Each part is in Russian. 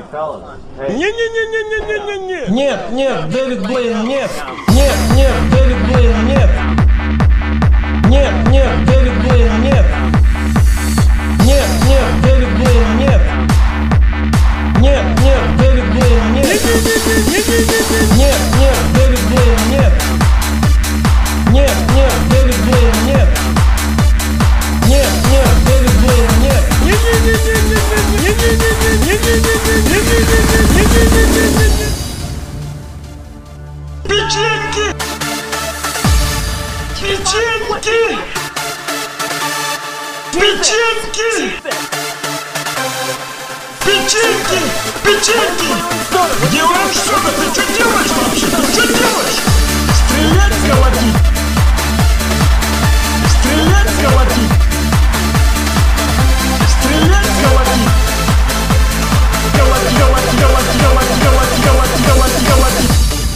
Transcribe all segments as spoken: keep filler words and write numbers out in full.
Не-не-не-не-не-не-не! Нет, нет, Дэвид Блейн, нет! Нет, нет, Дэвид Блейн, нет! Нет, нет, Дэвид Блейн, нет! Нет, нет, Дэвид Блейн, нет! Нет, нет, Дэвид Блейн, нет! Нет, нет, Дэвид Блейн, нет! Нет, нет, Дэвид Блейн, нет! Нет, нет, Дэвид Блейн, нет! Печеньки! Печеньки! Печеньки! Печеньки! Печеньки! Где вообще-то? Ты что делаешь вообще? Ты что делаешь? Стрелять, колотить! Стрелять, колотить! Стрелять, колотить! Колотить, колотить, колотить, колотить, колотить, колотить, колотить!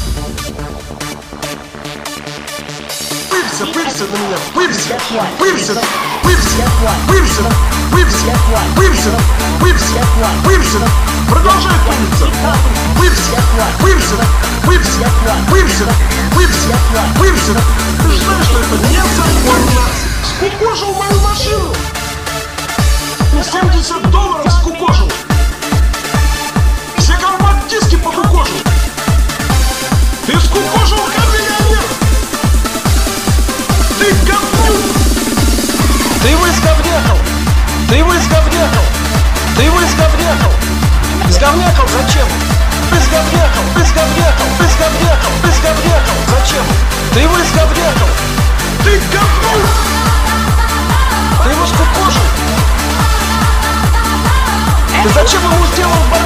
Пырься, пырься на меня! Пырься! Пырься! Пырься! Пырься! Пырься! Пырься! Пырься! Пырься! Продолжай пыриться! Пырься! Пырься! Пырься! Пырься! Пырься! Пырься! Ты же знаешь, что это незаконно! Скукожил мою машину! На семьдесят долларов скукожил! Все компакт-диски покукожил! Ты скукожил камиллионер! Ты говнюк! Ты его изговнякал! Ты его изговнякал! Ты его изговнякал! Изговнякал зачем? Изговнякал! Изговнякал! Изговнякал! Изговнякал! Зачем? Ты его изговнякал! Ты говнюк! Ты его скукожил! Ты зачем ему сделал